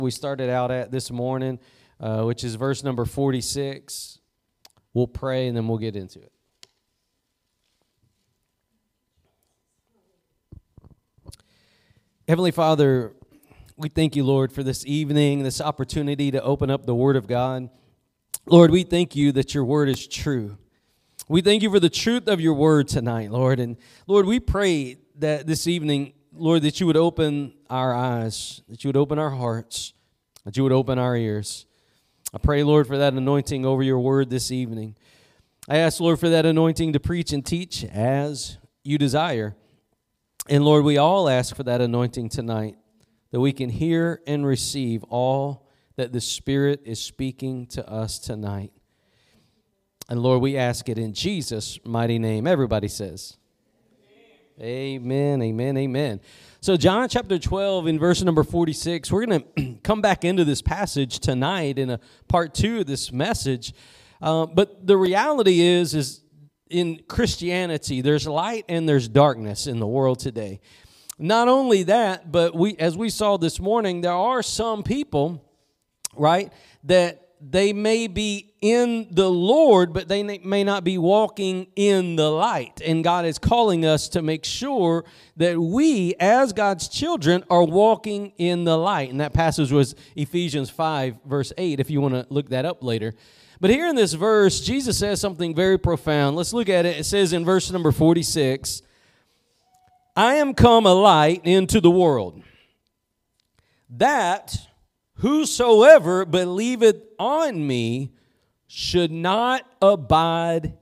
We started out at this morning, which is verse number 46. We'll pray and then we'll get into it. Heavenly Father, we thank you, Lord, for this evening, this opportunity to open up the Word of God. Lord, we thank you that your Word is true. We thank you for the truth of your Word tonight, Lord. And Lord, we pray that this evening, Lord, that you would open our eyes, that you would open our hearts, that you would open our ears. I pray, Lord, for that anointing over your word this evening. I ask, Lord, for that anointing to preach and teach as you desire. And, Lord, we all ask for that anointing tonight, that we can hear and receive all that the Spirit is speaking to us tonight. And, Lord, we ask it in Jesus' mighty name. Everybody says, amen, amen, amen. So John chapter 12 in verse number 46, we're going to come back into this passage tonight in a part 2 of this message. But the reality is in Christianity, there's light and there's darkness in the world today. Not only that, but as we saw this morning, there are some people, right, that they may be in the Lord, but they may not be walking in the light. And God is calling us to make sure that we, as God's children, are walking in the light. And that passage was Ephesians 5, verse 8, if you want to look that up later. But here in this verse, Jesus says something very profound. Let's look at it. It says in verse number 46, I am come a light into the world, that whosoever believeth on me should not abide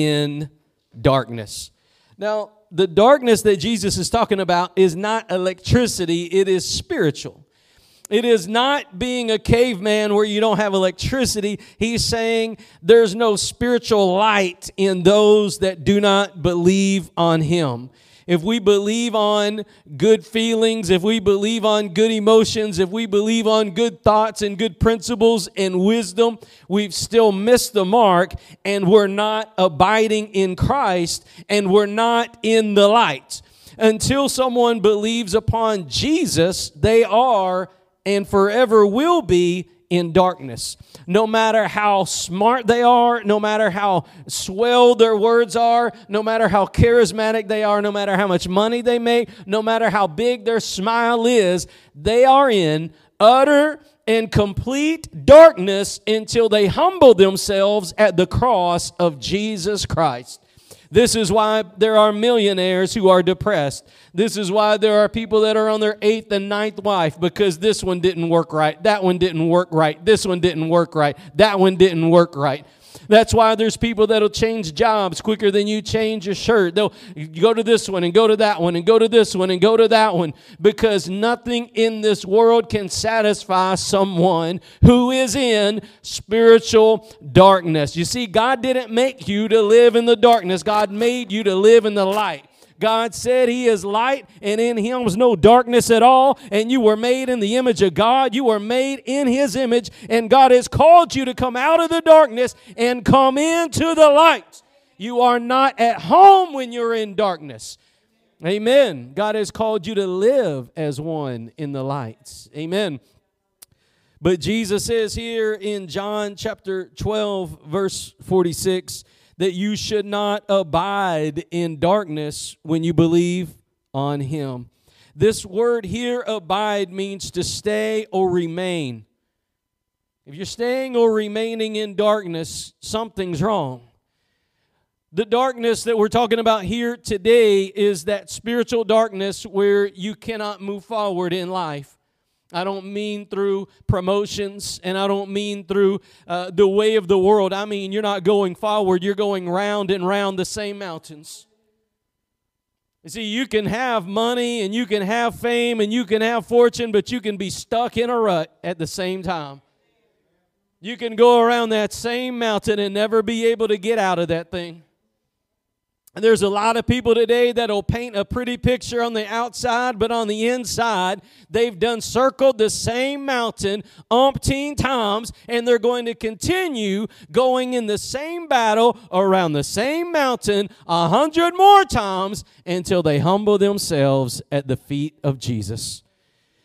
in darkness. Now, the darkness that Jesus is talking about is not electricity, it is spiritual. It is not being a caveman where you don't have electricity. He's saying there's no spiritual light in those that do not believe on him. If we believe on good feelings, if we believe on good emotions, if we believe on good thoughts and good principles and wisdom, we've still missed the mark and we're not abiding in Christ and we're not in the light. Until someone believes upon Jesus, they are and forever will be in darkness. No matter how smart they are, no matter how swell their words are, no matter how charismatic they are, no matter how much money they make, no matter how big their smile is, they are in utter and complete darkness until they humble themselves at the cross of Jesus Christ. This is why there are millionaires who are depressed. This is why there are people that are on their 8th and 9th wife, because this one didn't work right, that one didn't work right, this one didn't work right, that one didn't work right. That's why there's people that'll change jobs quicker than you change your shirt. They'll go to this one and go to that one and go to this one and go to that one, because nothing in this world can satisfy someone who is in spiritual darkness. You see, God didn't make you to live in the darkness. God made you to live in the light. God said he is light, and in him was no darkness at all, and you were made in the image of God. You were made in his image, and God has called you to come out of the darkness and come into the light. You are not at home when you're in darkness. Amen. God has called you to live as one in the light. Amen. But Jesus says here in John chapter 12, verse 46, that you should not abide in darkness when you believe on him. This word here, abide, means to stay or remain. If you're staying or remaining in darkness, something's wrong. The darkness that we're talking about here today is that spiritual darkness where you cannot move forward in life. I don't mean through promotions, and I don't mean through the way of the world. I mean, you're not going forward. You're going round and round the same mountains. You see, you can have money, and you can have fame, and you can have fortune, but you can be stuck in a rut at the same time. You can go around that same mountain and never be able to get out of that thing. And there's a lot of people today that'll paint a pretty picture on the outside, but on the inside, they've done circled the same mountain umpteen times, and they're going to continue going in the same battle around the same mountain 100 more times until they humble themselves at the feet of Jesus.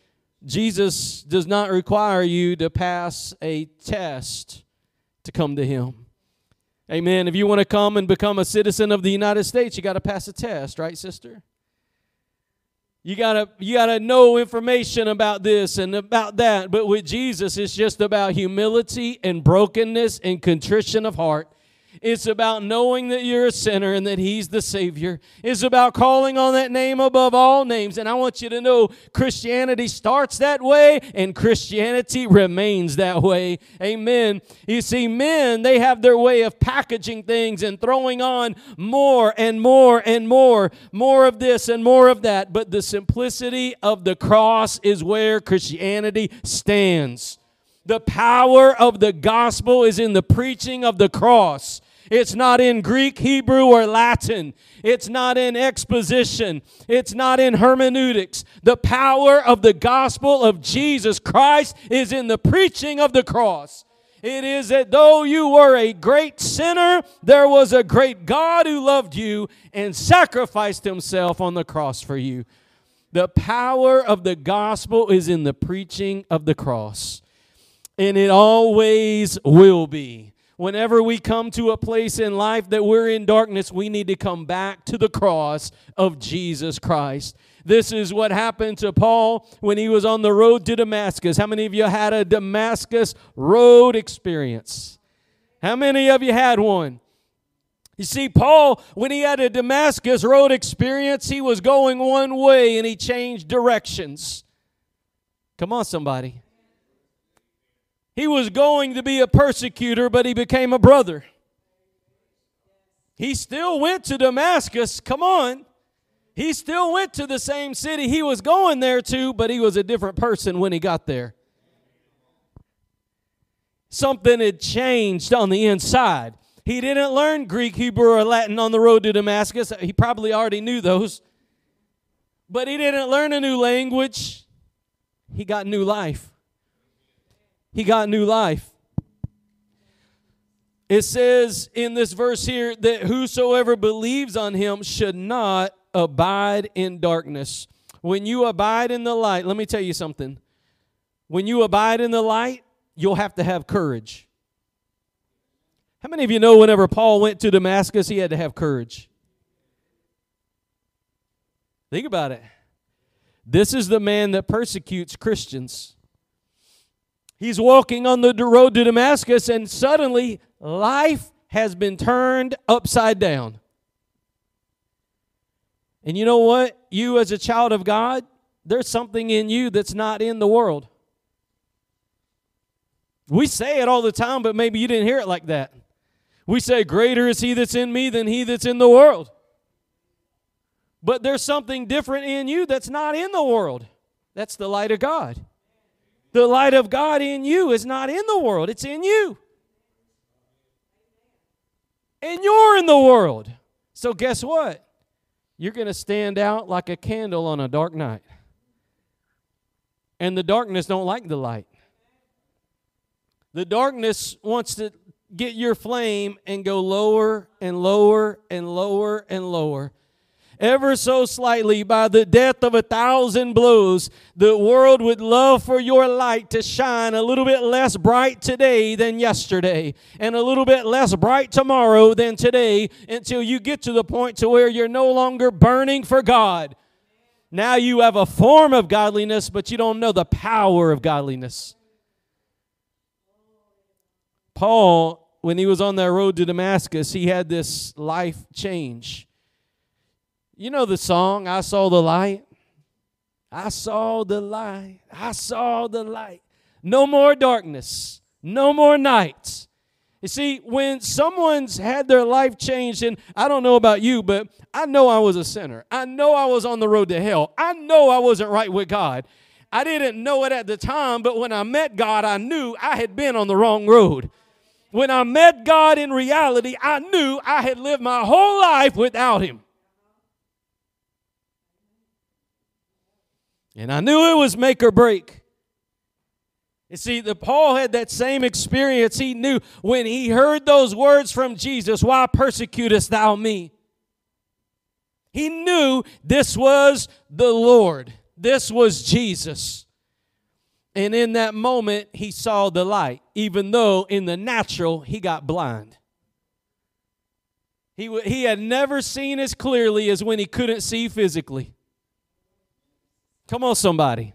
Jesus does not require you to pass a test to come to Him. Amen. If you want to come and become a citizen of the United States, you got to pass a test, right, sister? You gotta know information about this and about that. But with Jesus, it's just about humility and brokenness and contrition of heart. It's about knowing that you're a sinner and that He's the Savior. It's about calling on that name above all names. And I want you to know Christianity starts that way and Christianity remains that way. Amen. You see, men, they have their way of packaging things and throwing on more and more and more of this and more of that. But the simplicity of the cross is where Christianity stands. The power of the gospel is in the preaching of the cross. It's not in Greek, Hebrew, or Latin. It's not in exposition. It's not in hermeneutics. The power of the gospel of Jesus Christ is in the preaching of the cross. It is that though you were a great sinner, there was a great God who loved you and sacrificed Himself on the cross for you. The power of the gospel is in the preaching of the cross. And it always will be. Whenever we come to a place in life that we're in darkness, we need to come back to the cross of Jesus Christ. This is what happened to Paul when he was on the road to Damascus. How many of you had a Damascus road experience? How many of you had one? You see, Paul, when he had a Damascus road experience, he was going one way and he changed directions. Come on, somebody. He was going to be a persecutor, but he became a brother. He still went to Damascus. Come on. He still went to the same city he was going there to, but he was a different person when he got there. Something had changed on the inside. He didn't learn Greek, Hebrew, or Latin on the road to Damascus. He probably already knew those. But he didn't learn a new language. He got new life. He got new life. It says in this verse here that whosoever believes on Him should not abide in darkness. When you abide in the light, let me tell you something. When you abide in the light, you'll have to have courage. How many of you know whenever Paul went to Damascus, he had to have courage? Think about it. This is the man that persecutes Christians. He's walking on the road to Damascus, and suddenly life has been turned upside down. And you know what? You as a child of God, there's something in you that's not in the world. We say it all the time, but maybe you didn't hear it like that. We say, greater is He that's in me than he that's in the world. But there's something different in you that's not in the world. That's the light of God. The light of God in you is not in the world. It's in you. And you're in the world. So guess what? You're going to stand out like a candle on a dark night. And the darkness don't like the light. The darkness wants to get your flame and go lower and lower and lower and lower. Ever so slightly, by the death of 1,000 blows, the world would love for your light to shine a little bit less bright today than yesterday, and a little bit less bright tomorrow than today, until you get to the point to where you're no longer burning for God. Now you have a form of godliness, but you don't know the power of godliness. Paul, when he was on that road to Damascus, he had this life change. You know the song, I saw the light. I saw the light. I saw the light. No more darkness. No more nights. You see, when someone's had their life changed, and I don't know about you, but I know I was a sinner. I know I was on the road to hell. I know I wasn't right with God. I didn't know it at the time, but when I met God, I knew I had been on the wrong road. When I met God in reality, I knew I had lived my whole life without Him. And I knew it was make or break. You see, Paul had that same experience. He knew when he heard those words from Jesus, why persecutest thou me? He knew this was the Lord. This was Jesus. And in that moment, he saw the light, even though in the natural, he got blind. He had never seen as clearly as when he couldn't see physically. Come on, somebody.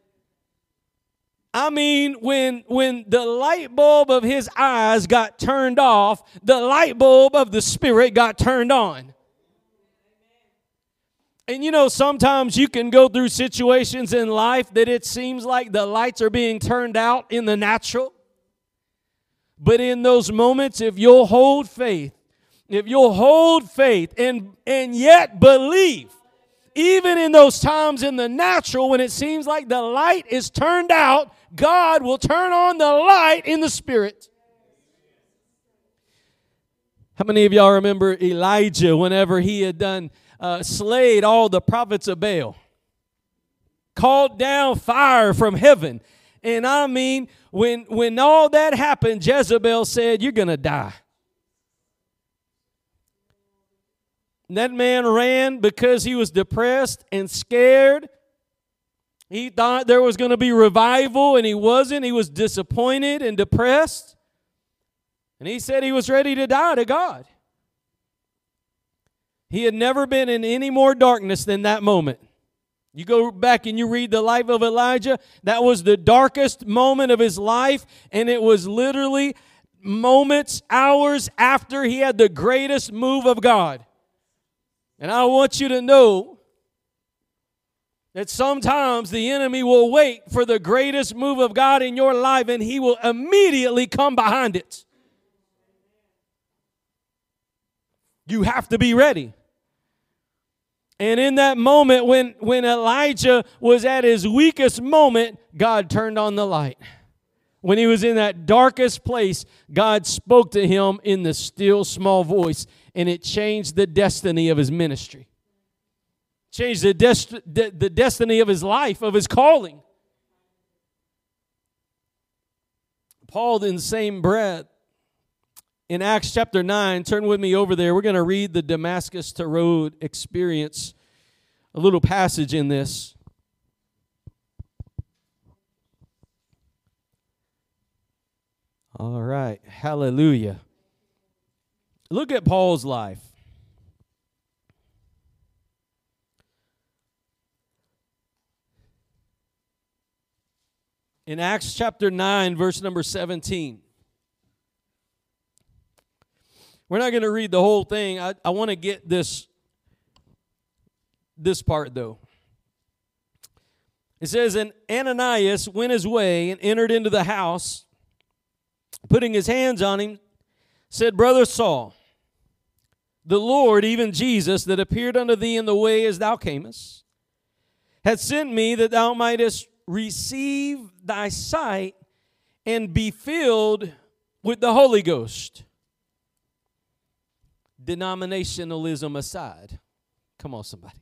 I mean, when the light bulb of his eyes got turned off, the light bulb of the Spirit got turned on. And you know, sometimes you can go through situations in life that it seems like the lights are being turned out in the natural. But in those moments, if you'll hold faith and yet believe, even in those times in the natural when it seems like the light is turned out, God will turn on the light in the Spirit. How many of y'all remember Elijah whenever he had slayed all the prophets of Baal? Called down fire from heaven. And I mean, when all that happened, Jezebel said, "You're going to die." And that man ran because he was depressed and scared. He thought there was going to be revival, and he wasn't. He was disappointed and depressed. And he said he was ready to die to God. He had never been in any more darkness than that moment. You go back and you read the life of Elijah. That was the darkest moment of his life, and it was literally moments, hours after he had the greatest move of God. And I want you to know that sometimes the enemy will wait for the greatest move of God in your life, and he will immediately come behind it. You have to be ready. And in that moment, when Elijah was at his weakest moment, God turned on the light. When he was in that darkest place, God spoke to him in the still small voice, and it changed the destiny of his ministry. Changed the destiny of his life, of his calling. Paul, in the same breath, in Acts chapter 9, turn with me over there. We're going to read the Damascus to Road experience, a little passage in this. All right, hallelujah. Look at Paul's life. In Acts chapter 9, verse number 17. We're not going to read the whole thing. I want to get this part, though. It says, "And Ananias went his way and entered into the house, putting his hands on him, said, Brother Saul, the Lord, even Jesus, that appeared unto thee in the way as thou camest, hath sent me that thou mightest receive thy sight and be filled with the Holy Ghost." Denominationalism aside. Come on, somebody.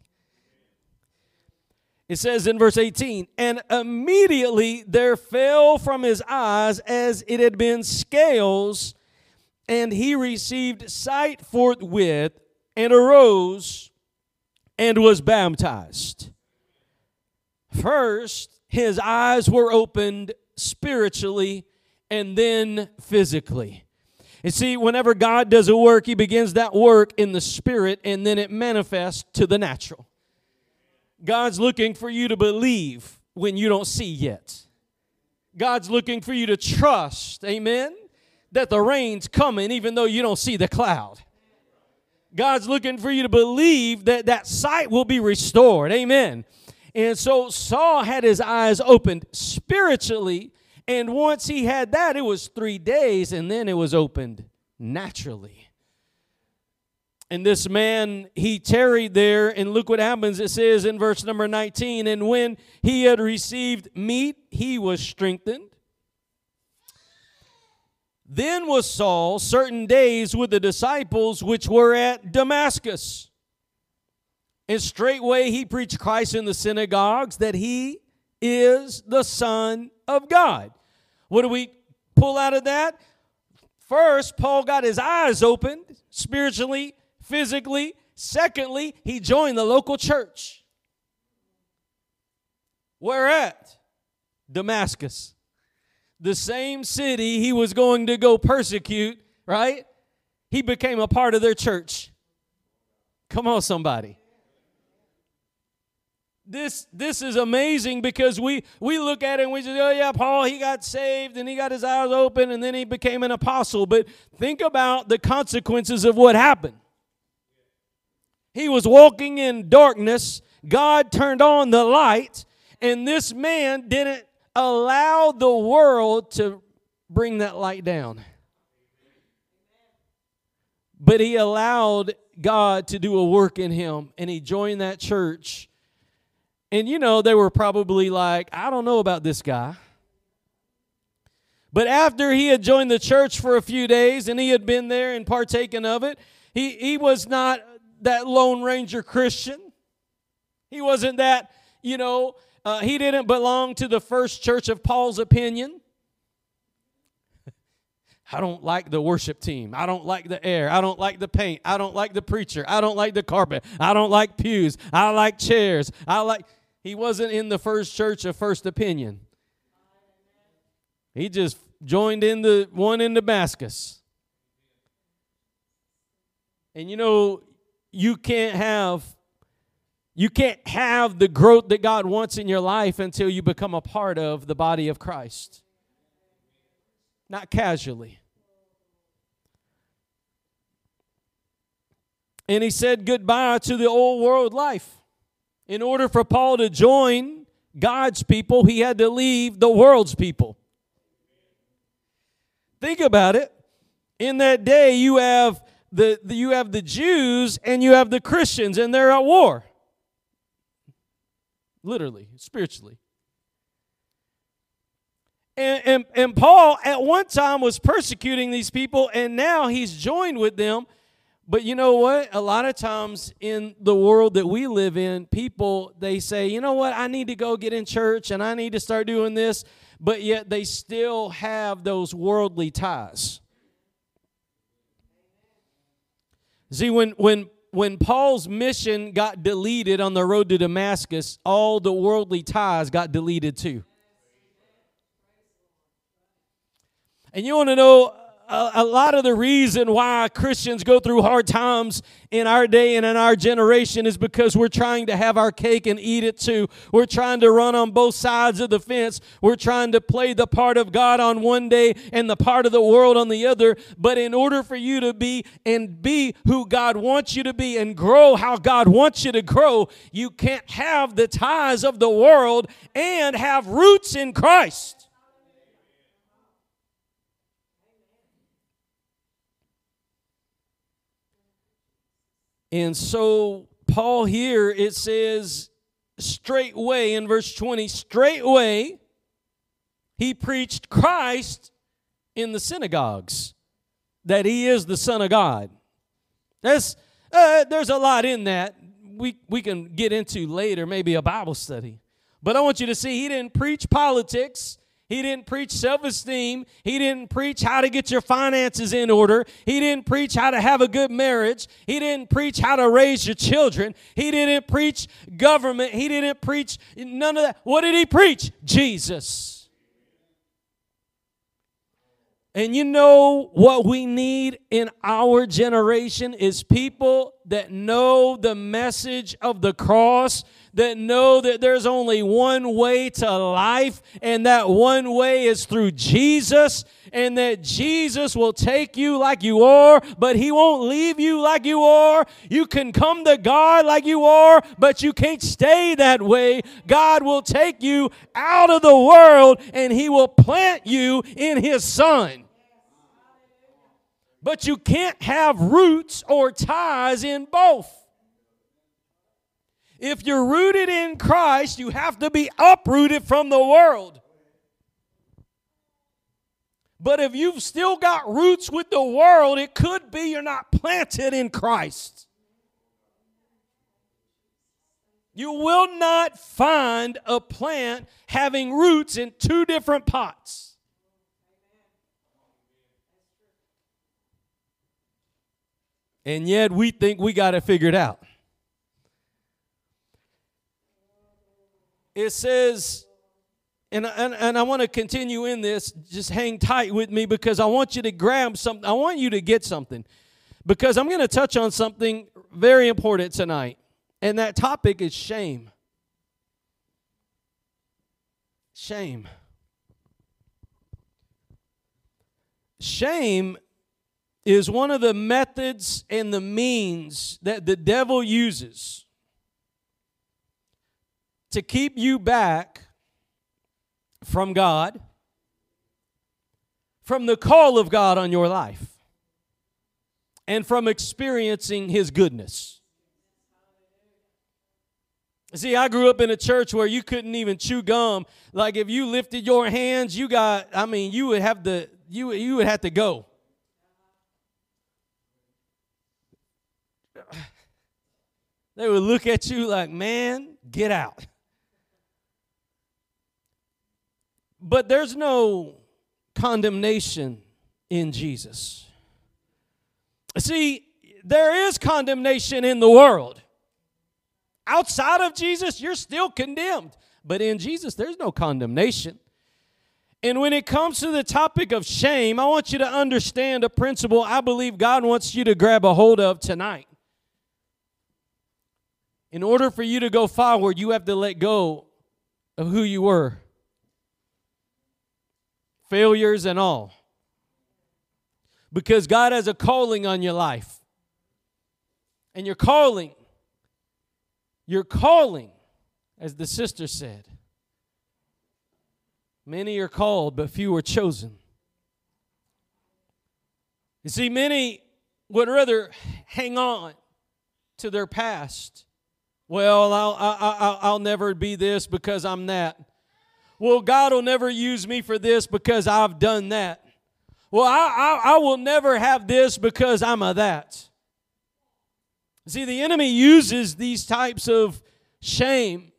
It says in verse 18, "And immediately there fell from his eyes as it had been scales, and he received sight forthwith, and arose, and was baptized." First, his eyes were opened spiritually, and then physically. You see, whenever God does a work, he begins that work in the spirit, and then it manifests to the natural. God's looking for you to believe when you don't see yet. God's looking for you to trust, amen, that the rain's coming even though you don't see the cloud. God's looking for you to believe that that sight will be restored, amen. And so Saul had his eyes opened spiritually, and once he had that, it was 3 days, and then it was opened naturally. And this man, he tarried there, and look what happens. It says in verse number 19, "And when he had received meat, he was strengthened. Then was Saul certain days with the disciples which were at Damascus. And straightway he preached Christ in the synagogues, that he is the Son of God." What do we pull out of that? First, Paul got his eyes opened spiritually, physically. Secondly, he joined the local church. Where at? Damascus. The same city he was going to go persecute, right? He became a part of their church. Come on, somebody. This is amazing because we look at it and we say, oh yeah, Paul, he got saved and he got his eyes open and then he became an apostle. But think about the consequences of what happened. He was walking in darkness. God turned on the light, and this man didn't allow the world to bring that light down. But he allowed God to do a work in him, and he joined that church. And you know, they were probably like, I don't know about this guy. But after he had joined the church for a few days and he had been there and partaken of it, he was not that Lone Ranger Christian. He wasn't that, he didn't belong to the first church of Paul's opinion. I don't like the worship team. I don't like the air. I don't like the paint. I don't like the preacher. I don't like the carpet. I don't like pews. I like chairs. He wasn't in the first church of first opinion. He just joined in the one in Damascus. And you can't have the growth that God wants in your life until you become a part of the body of Christ. Not casually. And he said goodbye to the old world life. In order for Paul to join God's people, he had to leave the world's people. Think about it. In that day, you have the Jews and you have the Christians, and they're at war. Literally, spiritually. And Paul at one time was persecuting these people, and now he's joined with them. But you know what? A lot of times in the world that we live in, people, they say, you know what? I need to go get in church and I need to start doing this. But yet they still have those worldly ties. See, when Paul's mission got deleted on the road to Damascus, all the worldly ties got deleted too. And you want to know a lot of the reason why Christians go through hard times in our day and in our generation is because we're trying to have our cake and eat it too. We're trying to run on both sides of the fence. We're trying to play the part of God on one day and the part of the world on the other. But in order for you to be who God wants you to be and grow how God wants you to grow, you can't have the ties of the world and have roots in Christ. And so Paul here, it says straightway in verse 20, straightway he preached Christ in the synagogues, that he is the Son of God. There's a lot in that we can get into later, maybe a Bible study. But I want you to see he didn't preach politics. He didn't preach self-esteem. He didn't preach how to get your finances in order. He didn't preach how to have a good marriage. He didn't preach how to raise your children. He didn't preach government. He didn't preach none of that. What did he preach? Jesus. And you know what we need in our generation is people that know the message of the cross, that know that there's only one way to life, and that one way is through Jesus, and that Jesus will take you like you are, but he won't leave you like you are. You can come to God like you are, but you can't stay that way. God will take you out of the world, and he will plant you in his Son. But you can't have roots or ties in both. If you're rooted in Christ, you have to be uprooted from the world. But if you've still got roots with the world, it could be you're not planted in Christ. You will not find a plant having roots in two different pots. And yet we think we got it figured out. It says And I want to continue in this. Just hang tight with me because I want you to grab something. I want you to get something. Because I'm going to touch on something very important tonight. And that topic is shame. Shame. Shame is one of the methods and the means that the devil uses to keep you back from God, from the call of God on your life, and from experiencing His goodness. See, I grew up in a church where you couldn't even chew gum. Like if you lifted your hands, you would have to go. They would look at you like, man, get out. But there's no condemnation in Jesus. See, there is condemnation in the world. Outside of Jesus, you're still condemned. But in Jesus, there's no condemnation. And when it comes to the topic of shame, I want you to understand a principle I believe God wants you to grab a hold of tonight. In order for you to go forward, you have to let go of who you were. Failures and all. Because God has a calling on your life. And your calling, as the sister said, many are called, but few are chosen. You see, many would rather hang on to their past. Well, I'll never be this because I'm that. Well, God will never use me for this because I've done that. Well, I will never have this because I'm a that. See, the enemy uses these types of shame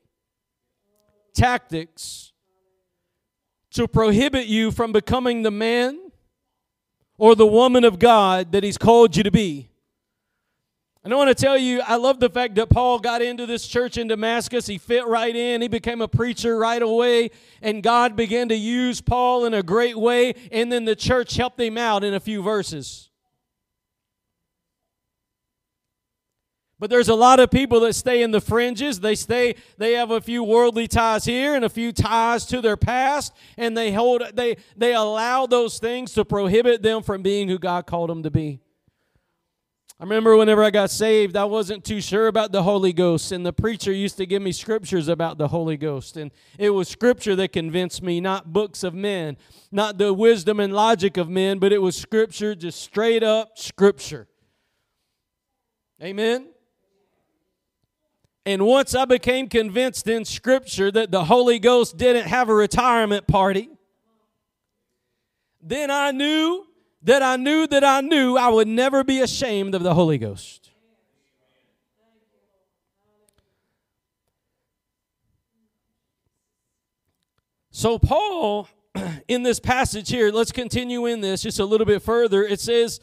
tactics to prohibit you from becoming the man or the woman of God that He's called you to be. And I want to tell you, I love the fact that Paul got into this church in Damascus. He fit right in. He became a preacher right away. And God began to use Paul in a great way. And then the church helped him out in a few verses. But there's a lot of people that stay in the fringes. They have a few worldly ties here and a few ties to their past. And they allow those things to prohibit them from being who God called them to be. I remember whenever I got saved, I wasn't too sure about the Holy Ghost, and the preacher used to give me scriptures about the Holy Ghost, and it was scripture that convinced me, not books of men, not the wisdom and logic of men, but it was scripture, just straight up scripture. Amen? And once I became convinced in scripture that the Holy Ghost didn't have a retirement party, then I knew I would never be ashamed of the Holy Ghost. So Paul, in this passage here, let's continue in this just a little bit further. It says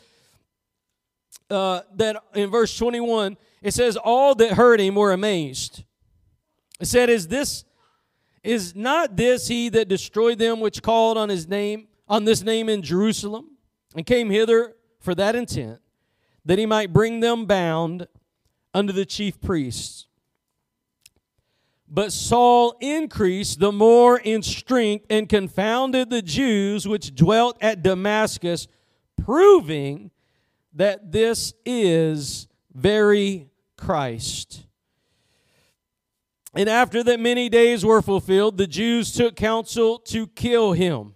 that in verse 21, it says, all that heard him were amazed. It said, is not this he that destroyed them which called on this name in Jerusalem? And came hither for that intent, that he might bring them bound unto the chief priests. But Saul increased the more in strength and confounded the Jews which dwelt at Damascus, proving that this is very Christ. And after that many days were fulfilled, the Jews took counsel to kill him.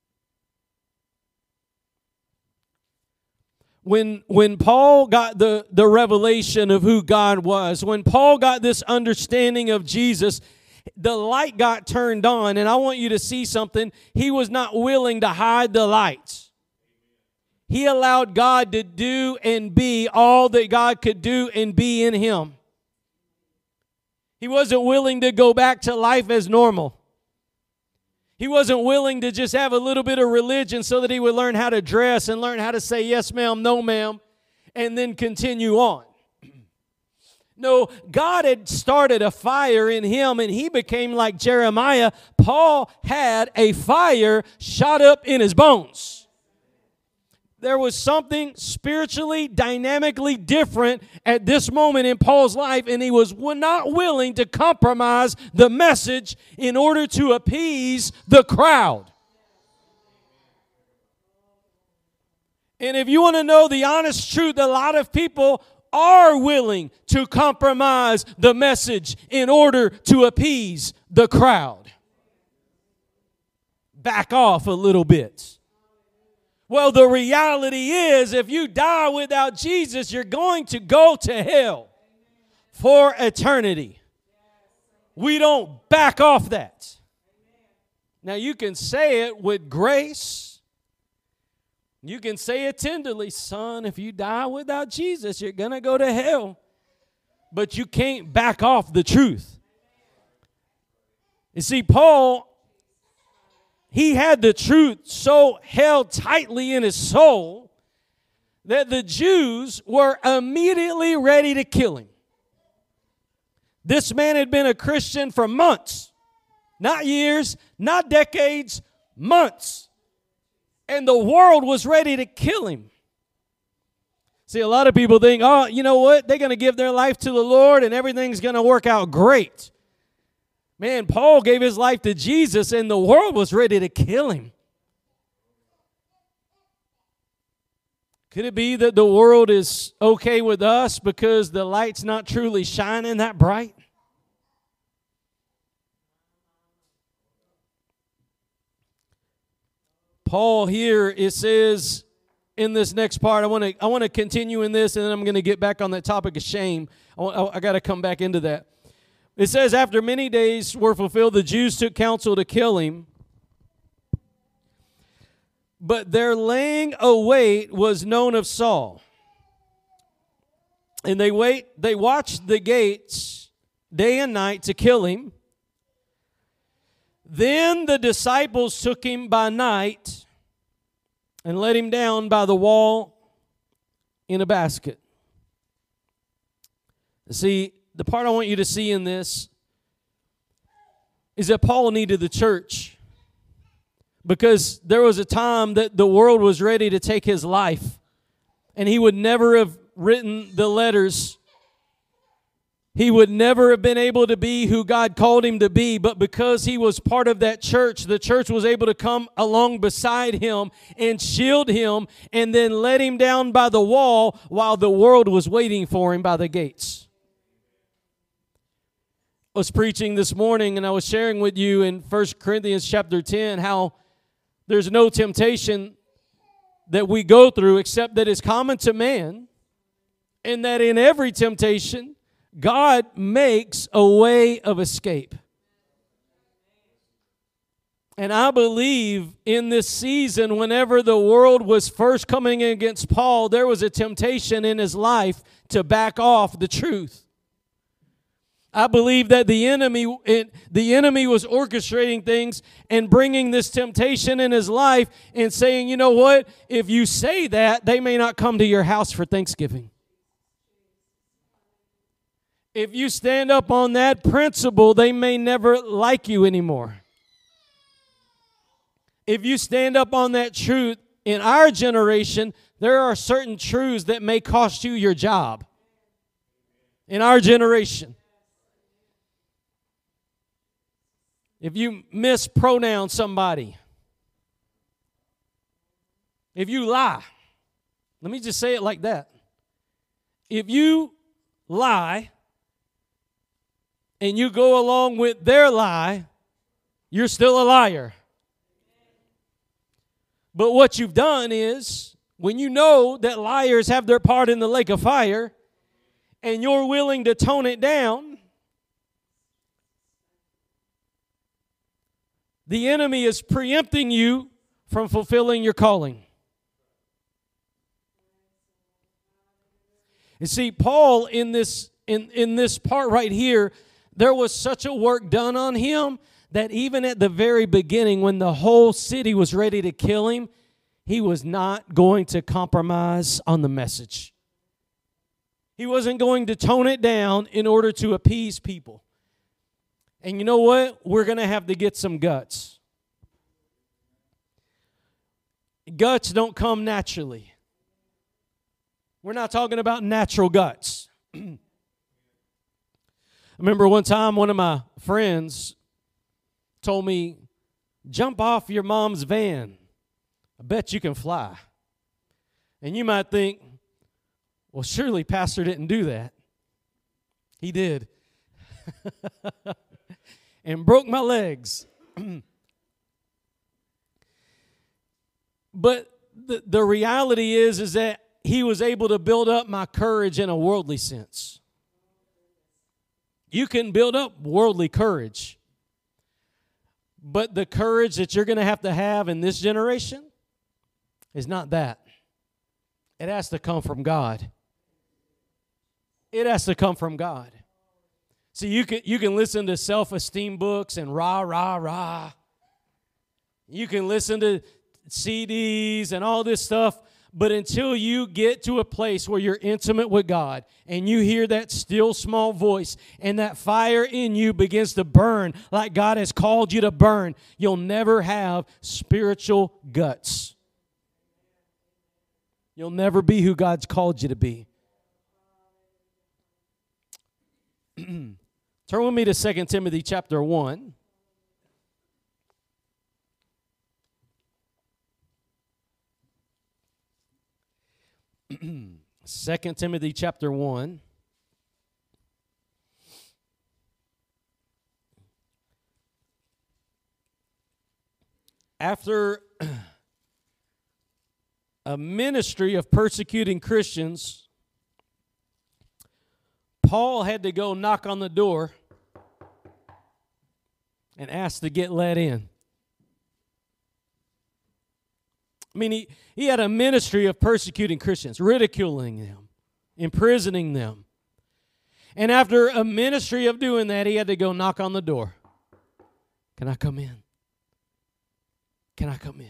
When Paul got the revelation of who God was, when Paul got this understanding of Jesus, the light got turned on. And I want you to see something. He was not willing to hide the light. He allowed God to do and be all that God could do and be in him. He wasn't willing to go back to life as normal. He wasn't willing to just have a little bit of religion so that he would learn how to dress and learn how to say yes ma'am, no ma'am, and then continue on. No, God had started a fire in him, and he became like Jeremiah. Paul had a fire shot up in his bones. There was something spiritually, dynamically different at this moment in Paul's life, and he was not willing to compromise the message in order to appease the crowd. And if you want to know the honest truth, a lot of people are willing to compromise the message in order to appease the crowd. Back off a little bit. Well, the reality is, if you die without Jesus, you're going to go to hell for eternity. We don't back off that. Now, you can say it with grace. You can say it tenderly, son, if you die without Jesus, you're going to go to hell. But you can't back off the truth. You see, Paul, he had the truth so held tightly in his soul that the Jews were immediately ready to kill him. This man had been a Christian for months, not years, not decades, months. And the world was ready to kill him. See, a lot of people think, oh, you know what? They're going to give their life to the Lord and everything's going to work out great. Man, Paul gave his life to Jesus and the world was ready to kill him. Could it be that the world is okay with us because the light's not truly shining that bright? Paul here, it says in this next part, I want to continue in this, and then I'm going to get back on that topic of shame. I got to come back into that. It says, after many days were fulfilled, the Jews took counsel to kill him. But their laying await was known of Saul. And they watched the gates day and night to kill him. Then the disciples took him by night and let him down by the wall in a basket. See, the part I want you to see in this is that Paul needed the church because there was a time that the world was ready to take his life, and he would never have written the letters. He would never have been able to be who God called him to be, but because he was part of that church, the church was able to come along beside him and shield him and then let him down by the wall while the world was waiting for him by the gates. I was preaching this morning and I was sharing with you in 1 Corinthians chapter 10 how there's no temptation that we go through except that is common to man, and that in every temptation, God makes a way of escape. And I believe in this season, whenever the world was first coming against Paul, there was a temptation in his life to back off the truth. I believe that the enemy was orchestrating things and bringing this temptation in his life and saying, you know what, if you say that, they may not come to your house for Thanksgiving. If you stand up on that principle, they may never like you anymore. If you stand up on that truth, in our generation, there are certain truths that may cost you your job. In our generation. If you mispronounce somebody. If you lie. Let me just say it like that. If you lie and you go along with their lie, you're still a liar. But what you've done is, when you know that liars have their part in the lake of fire, and you're willing to tone it down, the enemy is preempting you from fulfilling your calling. You see, Paul, in this part right here, there was such a work done on him that even at the very beginning, when the whole city was ready to kill him, he was not going to compromise on the message. He wasn't going to tone it down in order to appease people. And you know what? We're going to have to get some guts. Guts don't come naturally. We're not talking about natural guts. I remember one time one of my friends told me, jump off your mom's van. I bet you can fly. And you might think, well, surely Pastor didn't do that. He did. And broke my legs. But the reality is that he was able to build up my courage in a worldly sense. You can build up worldly courage. But the courage that you're going to have in this generation is not that. It has to come from God. It has to come from God. See, you can listen to self-esteem books and rah, rah, rah. You can listen to CDs and all this stuff, but until you get to a place where you're intimate with God and you hear that still small voice and that fire in you begins to burn like God has called you to burn, you'll never have spiritual guts. You'll never be who God's called you to be. Turn with me to 2 Timothy chapter 1. Second Timothy chapter 1. After a ministry of persecuting Christians, Paul had to go knock on the door and ask to get let in. I mean, he had a ministry of persecuting Christians, ridiculing them, imprisoning them. And after a ministry of doing that, he had to go knock on the door. Can I come in? Can I come in?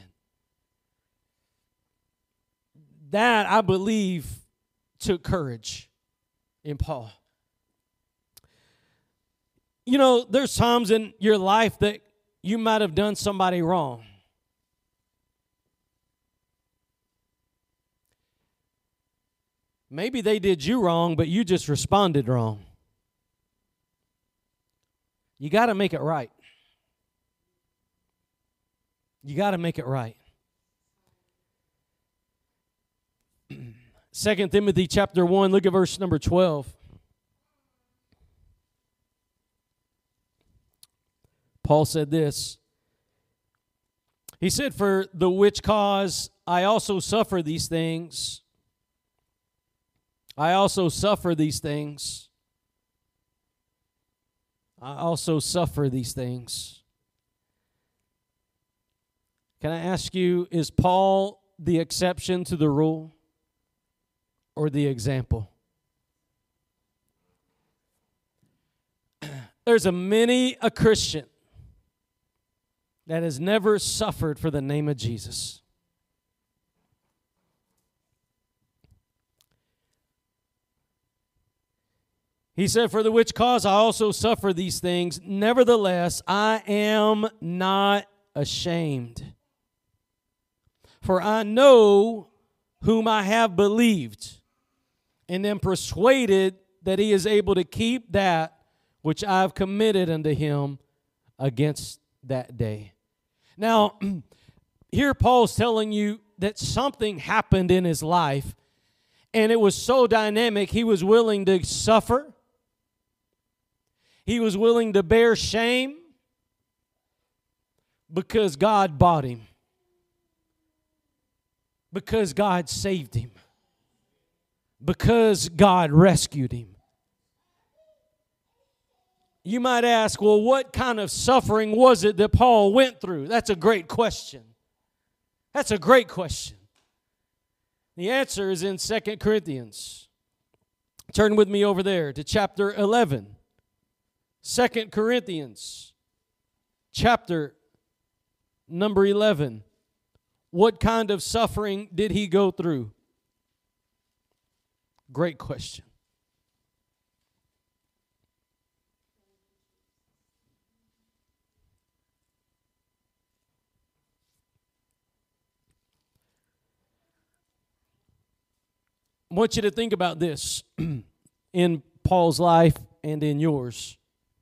That, I believe, took courage in Paul. You know, there's times in your life that you might have done somebody wrong. Maybe they did you wrong, but you just responded wrong. You got to make it right. You got to make it right. 2 Timothy chapter 1, look at verse number 12. Paul said this. He said, for the which cause I also suffer these things. I also suffer these things. I also suffer these things. Can I ask you, is Paul the exception to the rule or the example? There's many a Christian that has never suffered for the name of Jesus. He said, for the which cause I also suffer these things. Nevertheless, I am not ashamed. For I know whom I have believed, and am persuaded that he is able to keep that which I have committed unto him against that day. Now, here Paul's telling you that something happened in his life, and it was so dynamic, he was willing to suffer. He was willing to bear shame because God bought him. Because God saved him. Because God rescued him. You might ask, well, what kind of suffering was it that Paul went through? That's a great question. That's a great question. The answer is in 2 Corinthians. Turn with me over there to chapter 11. 2 Corinthians, chapter number 11. What kind of suffering did he go through? Great question. want you to think about this in Paul's life and in yours.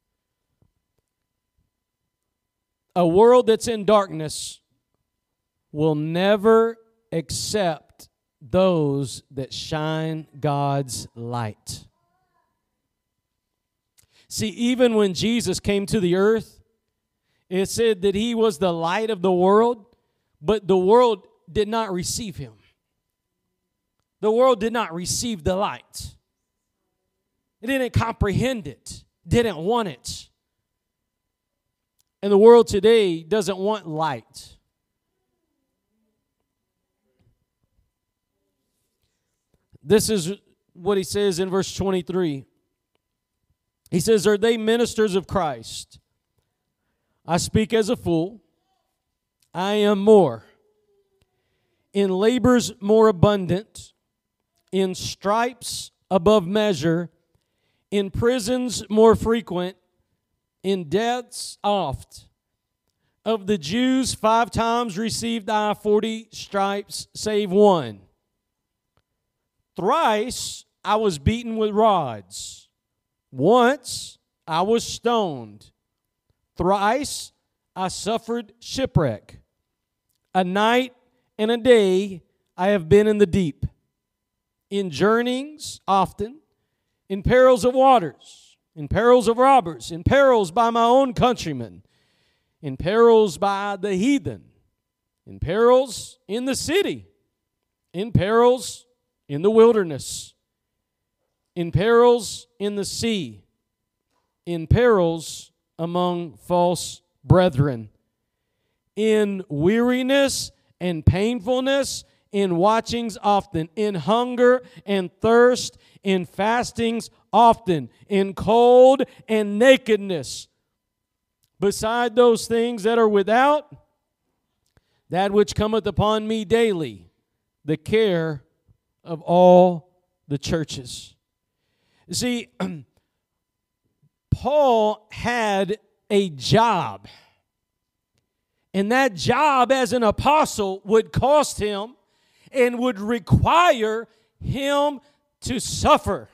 A world that's in darkness will never accept those that shine God's light. See, even when Jesus came to the earth, it said that he was the light of the world, but the world did not receive him. The world did not receive the light. It didn't comprehend it, didn't want it. And the world today doesn't want light. This is what he says in verse 23. He says, "Are they ministers of Christ? I speak as a fool. I am more. In labors more abundant, in stripes above measure, in prisons more frequent, in deaths oft. Of the Jews 5 times received I 40 stripes, save one. Thrice I was beaten with rods. Once I was stoned. Thrice I suffered shipwreck. A night and a day I have been in the deep. In journeyings often, in perils of waters, in perils of robbers, in perils by my own countrymen, in perils by the heathen, in perils in the city, in perils in the wilderness, in perils in the sea, in perils among false brethren, in weariness and painfulness, in watchings often, in hunger and thirst, in fastings often, in cold and nakedness. Beside those things that are without, that which cometh upon me daily, the care of all the churches." You see, Paul had a job. And that job as an apostle would cost him and would require him to suffer.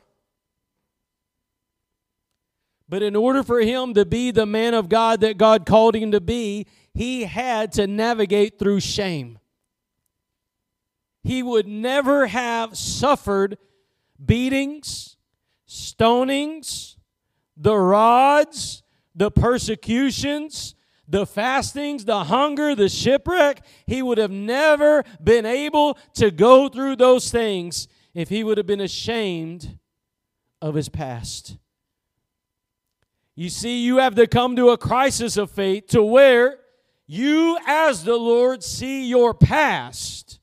But in order for him to be the man of God that God called him to be, he had to navigate through shame. He would never have suffered beatings, stonings, the rods, the persecutions, the fastings, the hunger, the shipwreck. He would have never been able to go through those things if he would have been ashamed of his past. You see, you have to come to a crisis of faith to where you, as the Lord, see your past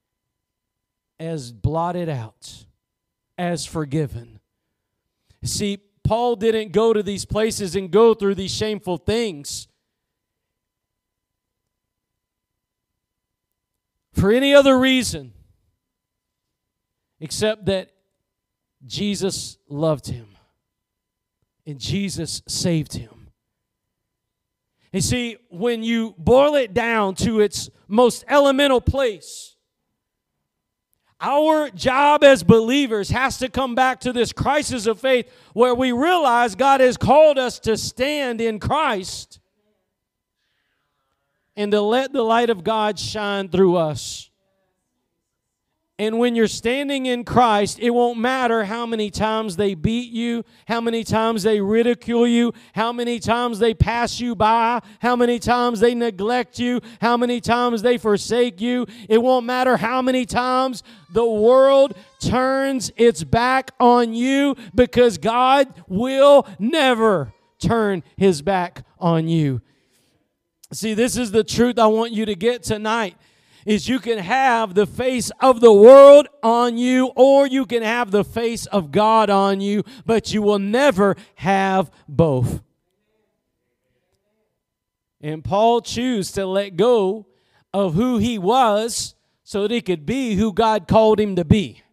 as blotted out, as forgiven. See, Paul didn't go to these places and go through these shameful things for any other reason except that Jesus loved him and Jesus saved him. You see, when you boil it down to its most elemental place, our job as believers has to come back to this crisis of faith where we realize God has called us to stand in Christ and to let the light of God shine through us. And when you're standing in Christ, it won't matter how many times they beat you, how many times they ridicule you, how many times they pass you by, how many times they neglect you, how many times they forsake you. It won't matter how many times the world turns its back on you, because God will never turn his back on you. See, this is the truth I want you to get tonight. Is you can have the face of the world on you, or you can have the face of God on you, but you will never have both. And Paul chose to let go of who he was so that he could be who God called him to be.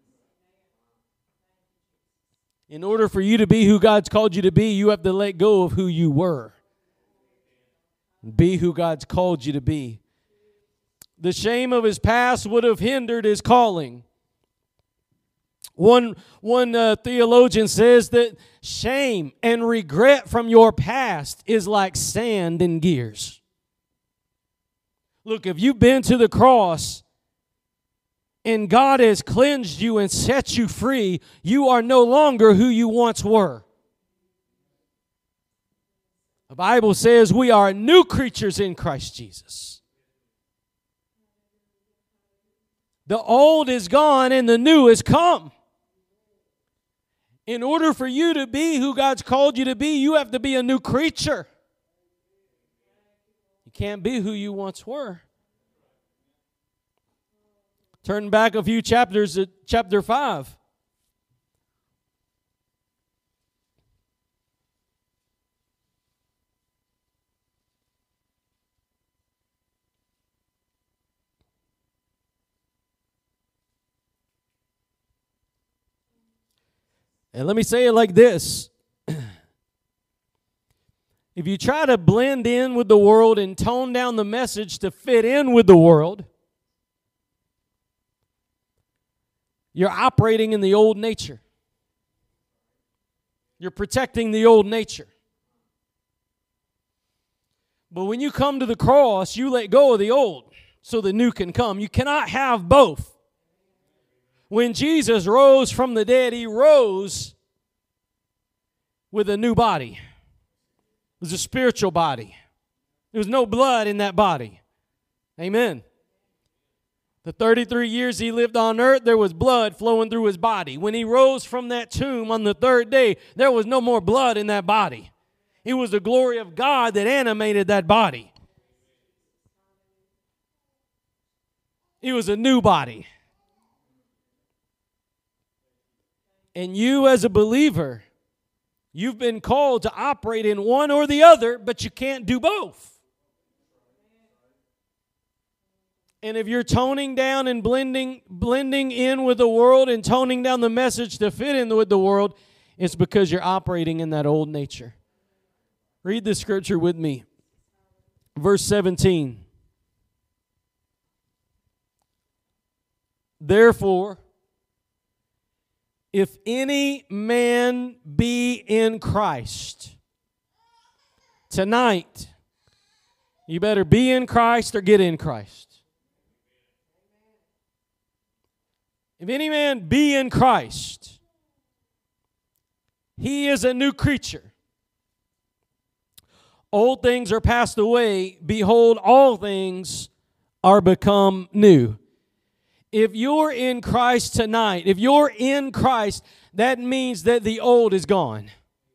In order for you to be who God's called you to be, you have to let go of who you were. Be who God's called you to be. The shame of his past would have hindered his calling. One theologian says that shame and regret from your past is like sand in gears. Look, if you've been to the cross and God has cleansed you and set you free, you are no longer who you once were. The Bible says we are new creatures in Christ Jesus. The old is gone and the new has come. In order for you to be who God's called you to be, you have to be a new creature. You can't be who you once were. Turn back a few chapters to chapter 5. And let me say it like this. If you try to blend in with the world and tone down the message to fit in with the world, you're operating in the old nature. You're protecting the old nature. But when you come to the cross, you let go of the old so the new can come. You cannot have both. When Jesus rose from the dead, He rose with a new body. It was a spiritual body. There was no blood in that body. Amen. The 33 years He lived on earth, there was blood flowing through His body. When He rose from that tomb on the third day, there was no more blood in that body. It was the glory of God that animated that body. It was a new body. And you as a believer, you've been called to operate in one or the other, but you can't do both. And if you're toning down and blending in with the world and toning down the message to fit in with the world, it's because you're operating in that old nature. Read the scripture with me. Verse 17. Therefore, if any man be in Christ, tonight, you better be in Christ or get in Christ. If any man be in Christ, he is a new creature. Old things are passed away. Behold, all things are become new. If you're in Christ tonight, if you're in Christ, that means that the old is gone.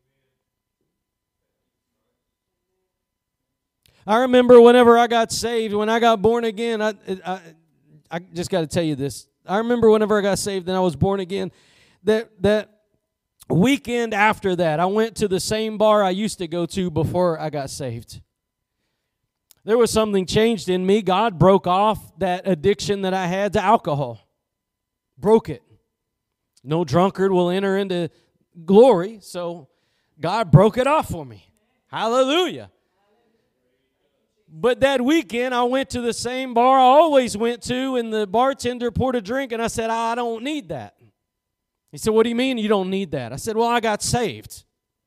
I remember whenever I got saved, when I got born again, I just got to tell you this. I remember whenever I got saved and I was born again, that weekend after that, I went to the same bar I used to go to before I got saved. There was something changed in me. God broke off that addiction that I had to alcohol. Broke it. No drunkard will enter into glory, so God broke it off for me. Hallelujah. But that weekend, I went to the same bar I always went to, and the bartender poured a drink, and I said, I don't need that. He said, what do you mean you don't need that? I said, well, I got saved.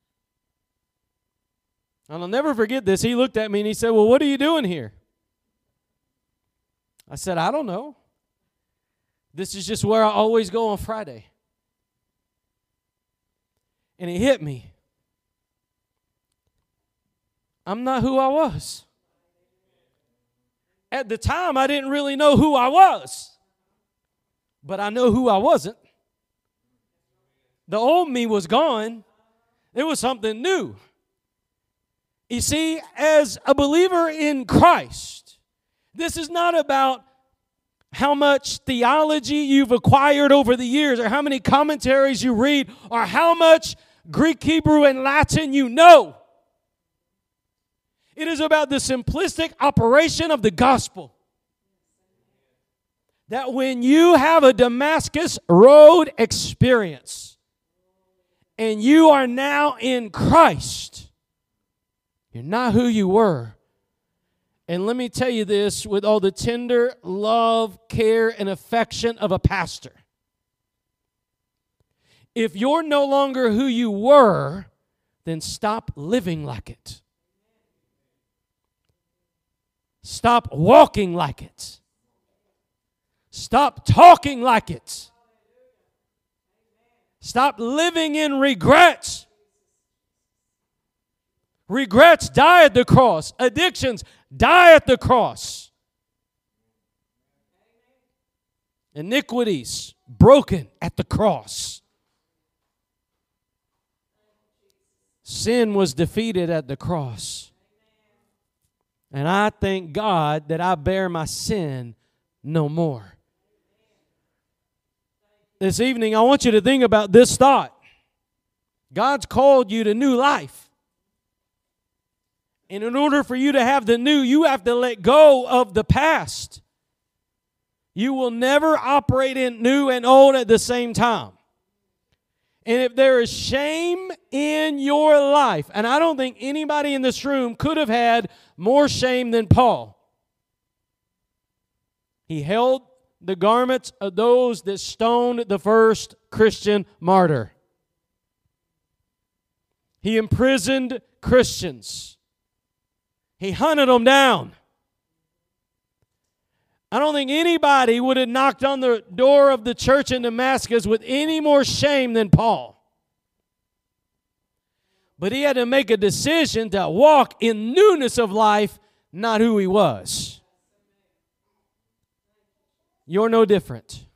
And I'll never forget this. He looked at me and he said, well, what are you doing here? I said, I don't know. This is just where I always go on Friday. And it hit me. I'm not who I was. At the time, I didn't really know who I was. But I know who I wasn't. The old me was gone. It was something new. You see, as a believer in Christ, this is not about how much theology you've acquired over the years or how many commentaries you read or how much Greek, Hebrew, and Latin you know. It is about the simplistic operation of the gospel. That when you have a Damascus Road experience and you are now in Christ, you're not who you were. And let me tell you this with all the tender love, care, and affection of a pastor. If you're no longer who you were, then stop living like it. Stop walking like it. Stop talking like it. Stop living in regrets. Regrets die at the cross. Addictions die at the cross. Iniquities broken at the cross. Sin was defeated at the cross. And I thank God that I bear my sin no more. This evening, I want you to think about this thought. God's called you to new life. And in order for you to have the new, you have to let go of the past. You will never operate in new and old at the same time. And if there is shame in your life, and I don't think anybody in this room could have had more shame than Paul. He held the garments of those that stoned the first Christian martyr. He imprisoned Christians. He hunted them down. I don't think anybody would have knocked on the door of the church in Damascus with any more shame than Paul. But he had to make a decision to walk in newness of life, not who he was. You're no different.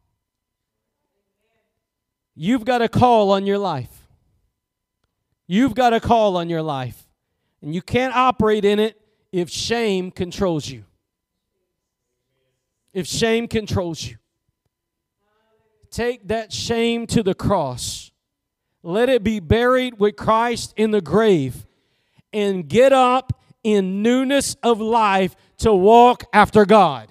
You've got a call on your life. You've got a call on your life. And you can't operate in it if shame controls you. If shame controls you. Take that shame to the cross. Let it be buried with Christ in the grave. And get up in newness of life to walk after God.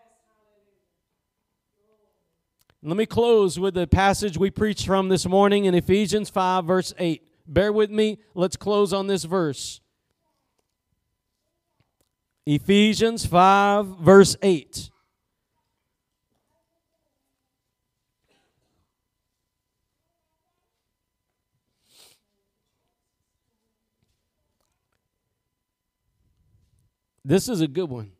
Let me close with the passage we preached from this morning in Ephesians 5, verse 8. Bear with me. Let's close on this verse. Ephesians 5, verse 8. This is a good one.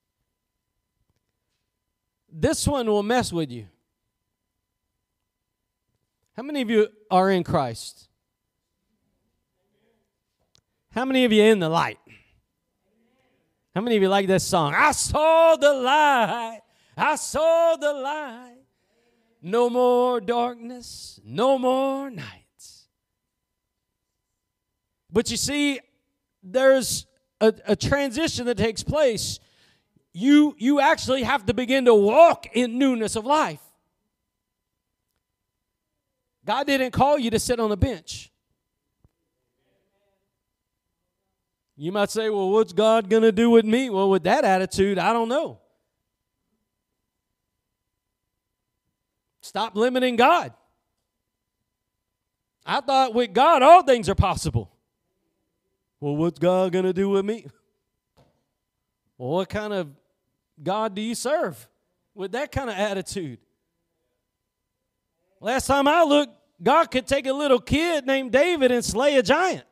This one will mess with you. How many of you are in Christ? How many of you are in the light? How many of you like that song? I saw the light. I saw the light. No more darkness. No more nights. But you see, there's a transition that takes place. You actually have to begin to walk in newness of life. God didn't call you to sit on a bench. You might say, well, what's God going to do with me? Well, with that attitude, I don't know. Stop limiting God. I thought with God, all things are possible. Well, what's God going to do with me? Well, what kind of God do you serve with that kind of attitude? Last time I looked, God could take a little kid named David and slay a giant.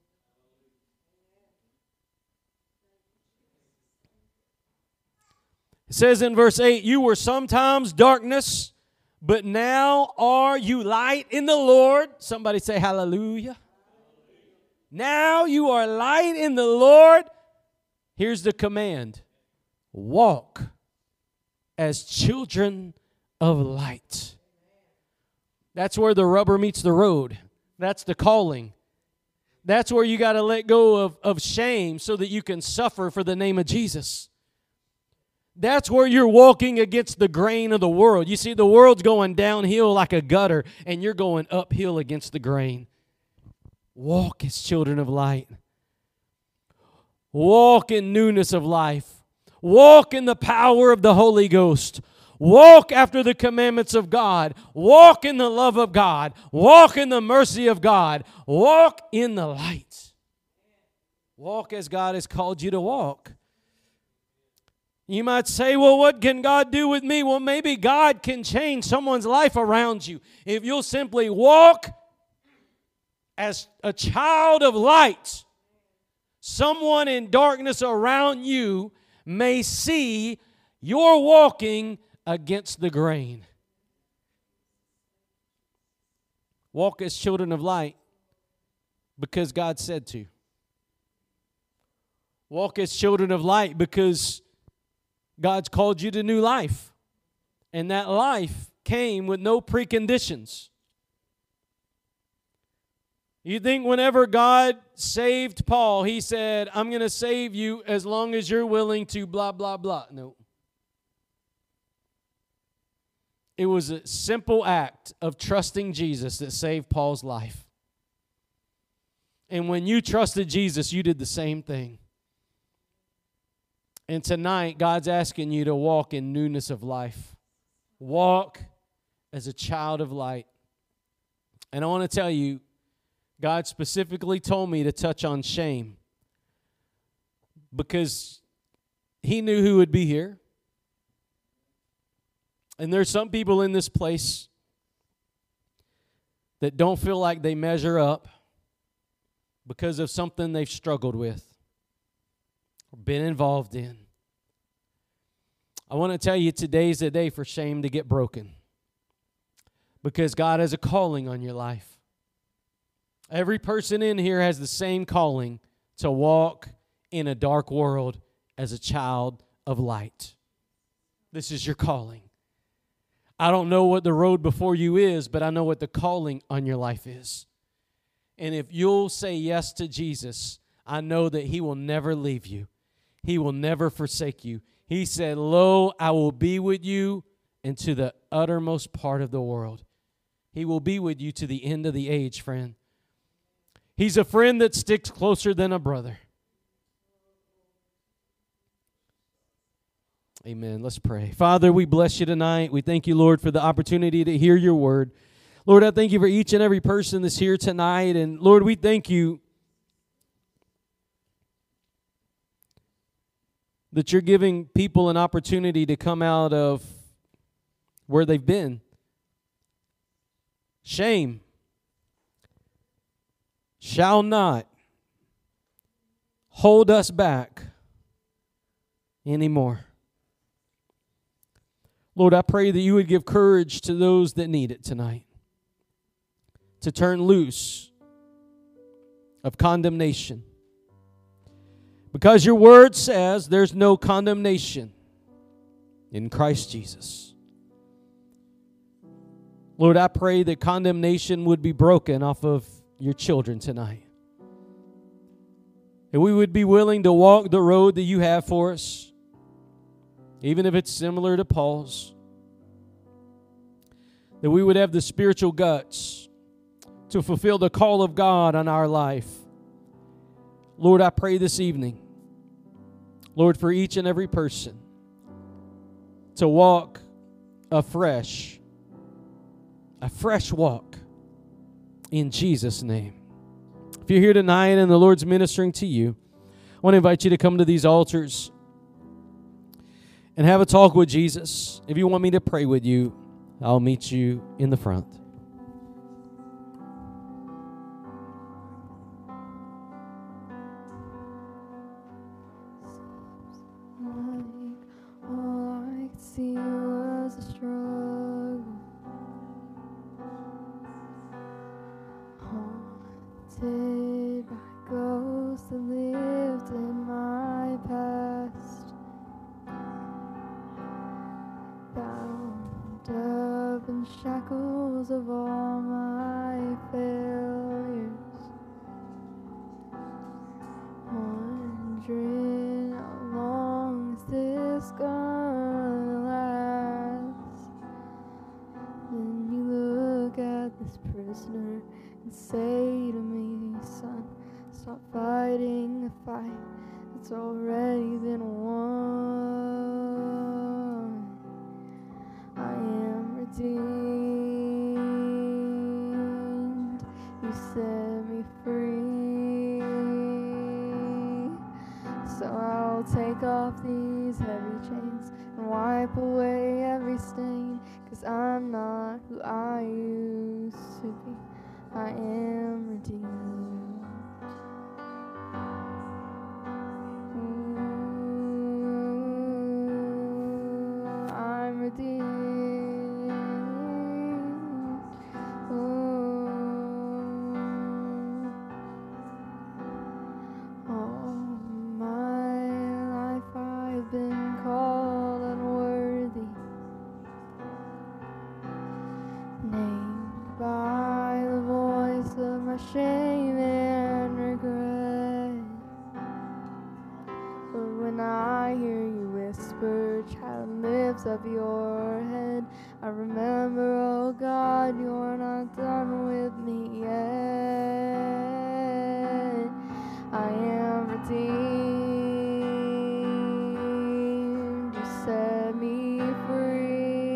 It says in verse 8, you were sometimes darkness, but now are you light in the Lord. Somebody say hallelujah. Now you are light in the Lord. Here's the command. Walk as children of light. That's where the rubber meets the road. That's the calling. That's where you got to let go of shame so that you can suffer for the name of Jesus. That's where you're walking against the grain of the world. You see, the world's going downhill like a gutter, and you're going uphill against the grain. Walk as children of light. Walk in newness of life. Walk in the power of the Holy Ghost. Walk after the commandments of God. Walk in the love of God. Walk in the mercy of God. Walk in the light. Walk as God has called you to walk. You might say, well, what can God do with me? Well, maybe God can change someone's life around you if you'll simply walk as a child of light. Someone in darkness around you may see you're walking against the grain. Walk as children of light because God said to. Walk as children of light because God's called you to new life. And that life came with no preconditions. You think whenever God saved Paul, he said, I'm going to save you as long as you're willing to blah, blah, blah. No. It was a simple act of trusting Jesus that saved Paul's life. And when you trusted Jesus, you did the same thing. And tonight, God's asking you to walk in newness of life. Walk as a child of light. And I want to tell you, God specifically told me to touch on shame because He knew who would be here. And there's some people in this place that don't feel like they measure up because of something they've struggled with or been involved in. I want to tell you today's the day for shame to get broken because God has a calling on your life. Every person in here has the same calling to walk in a dark world as a child of light. This is your calling. I don't know what the road before you is, but I know what the calling on your life is. And if you'll say yes to Jesus, I know that He will never leave you. He will never forsake you. He said, lo, I will be with you into the uttermost part of the world. He will be with you to the end of the age, friend. He's a friend that sticks closer than a brother. Amen. Let's pray. Father, we bless you tonight. We thank you, Lord, for the opportunity to hear your word. Lord, I thank you for each and every person that's here tonight. And Lord, we thank you that you're giving people an opportunity to come out of where they've been. Shame shall not hold us back anymore. Lord, I pray that you would give courage to those that need it tonight to turn loose of condemnation. Because your word says there's no condemnation in Christ Jesus. Lord, I pray that condemnation would be broken off of your children tonight. And we would be willing to walk the road that you have for us, even if it's similar to Paul's. That we would have the spiritual guts to fulfill the call of God on our life. Lord, I pray this evening, Lord, for each and every person to walk a fresh walk in Jesus' name. If you're here tonight and the Lord's ministering to you, I want to invite you to come to these altars and have a talk with Jesus. If you want me to pray with you, I'll meet you in the front. All I could see was a struggle, haunted by ghosts that lived in my past, bound up in shackles of all my failures, wondering how long is this gonna last. Then you look at this prisoner and say to me, son, stop fighting the fight that's already been won. I am redeemed. You set me free. So I'll I'll take off these heavy chains and wipe away every stain, 'cause I'm not who I used to be. I am redeemed. I'm redeemed. All my life I've been called unworthy, named by the voice of my shame and regret. But when I hear you whisper, child, lift up your head, I remember, oh God, you're not done with me yet. I am redeemed. You set me free.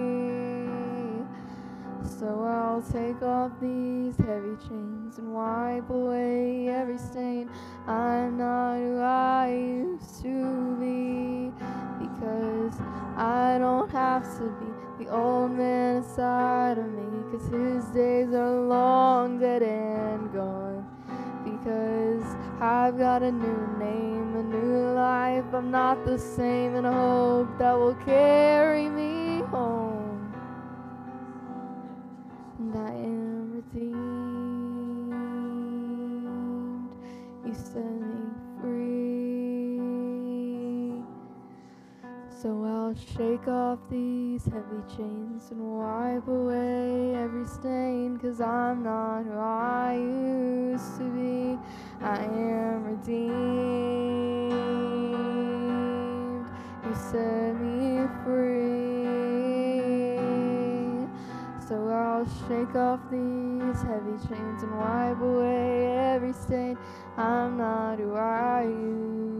So I'll take off these heavy chains and wipe away every stain. I'm not who I used to be, because I don't have to be the old man inside of me, 'cause his days are long, dead and gone. Because I've got a new name, a new life. I'm not the same, and a hope that will carry me home. And I am redeemed. You set me free. So I'll shake off these heavy chains and wipe away every stain, 'cause I'm not who I used to be. I am redeemed. You set me free. So I'll shake off these heavy chains and wipe away every stain. I'm not who I used